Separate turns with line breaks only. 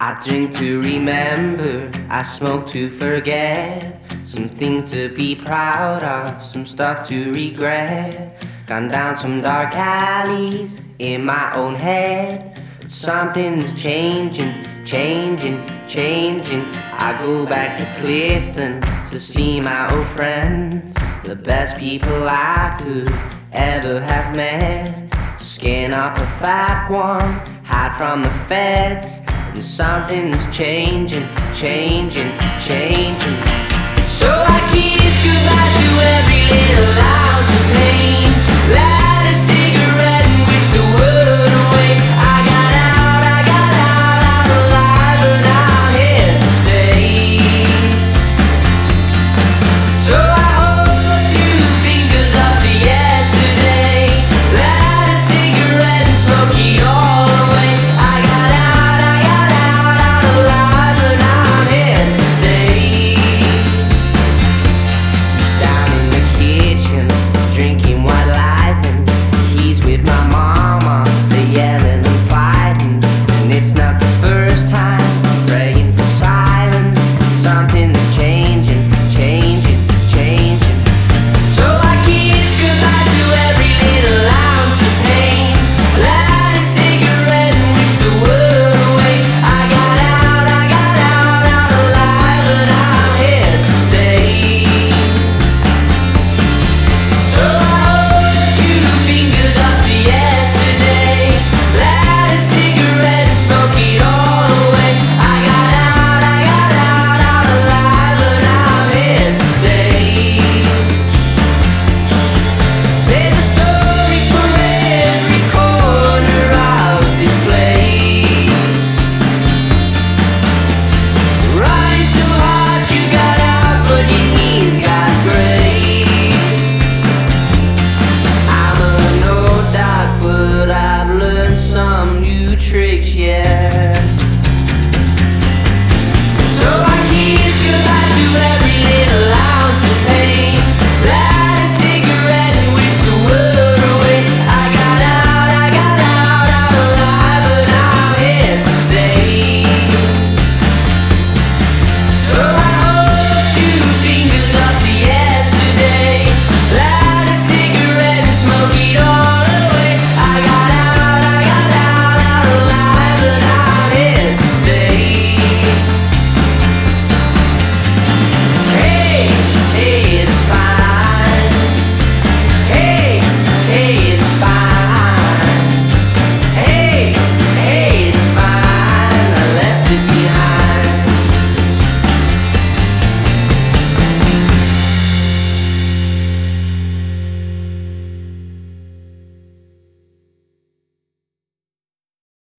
I drink to remember, I smoke to forget. Some things to be proud of, some stuff to regret. Gone down some dark alleys in my own head. But something's changing, changing, changing. I go back to Clifton to see my old friends, the best people I could ever have met. Skin up a fat one, hide from the feds. And something's changing, changing, changing. So I kiss goodbye to every little ounce of pain.